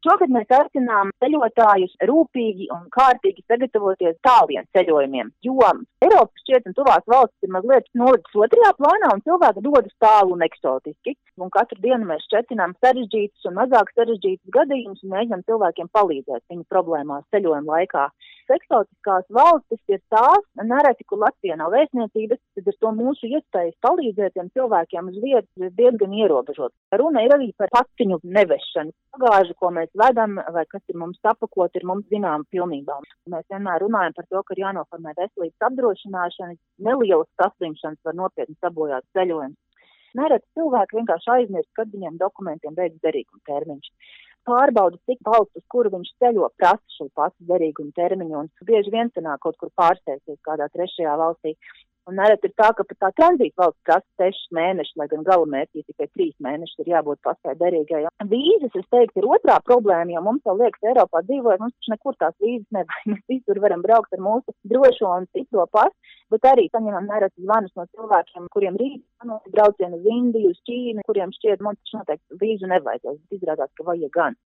Šogad mēs aicinām ceļotājus rūpīgi un kārtīgi sagatavoties tāliem ceļojumiem, jo Eiropas šķiet un tuvās valstis ir mazliet nolicis otrajā plānā un cilvēki dodas tālu un eksotiski. Un katru dienu mēs šķetinām sarežģītus un mazāk sarežģītus gadījumus un mēģinām cilvēkiem palīdzēt viņu problēmās ceļojuma laikā. Eksotiskās valstis ir tās, nereti, kur Latvijā nav vēstniecības, tad ir to mūsu iespējas palīdzēt tiem cilvēkiem uz vietas diezgan ierobežot. Runa ir arī par paciņu nevešanu. Bagāžu, ko mēs vedam, vai kas ir mums apakot, ir mums zinām pilnībā. Mēs vienmēr runājam par to, ka ir jānoformē veselības apdrošināšana, nelielas saslimšanas var nopietni sabojāt ceļojumus. Nereti cilvēki vienkārši aizmirst, kad viņiem dokumentiem beidzas derīguma termiņš. Pārbauda, cik valsts, uz kuru viņš ceļo, prasa šo pasu derīgumu termiņu, un bieži vien sanāk kaut kur pārsteigties kādā trešajā valstī. Un nereti ir tā, ka pat tā tranzīta valsts prasa 6 mēnešus, lai gan galamērķī tikai 3 mēnešus ir jābūt pasai derīgai. Vīzas, es teiktu, ir otrā problēma, jo mums vēl liekas Eiropā dzīvojot, mums taču nekur tās vīzas nevajag. Mēs visur varam braukt ar mūsu drošo un citro pasu, bet arī saņemam nereti zvanus no cilvēkiem, kuriem rīt braucienu uz Indiju, uz Ķīnu, kuriem šķiet, man taču noteikti vīzu nevajadzēs, bet izrādās, ka vajag gan.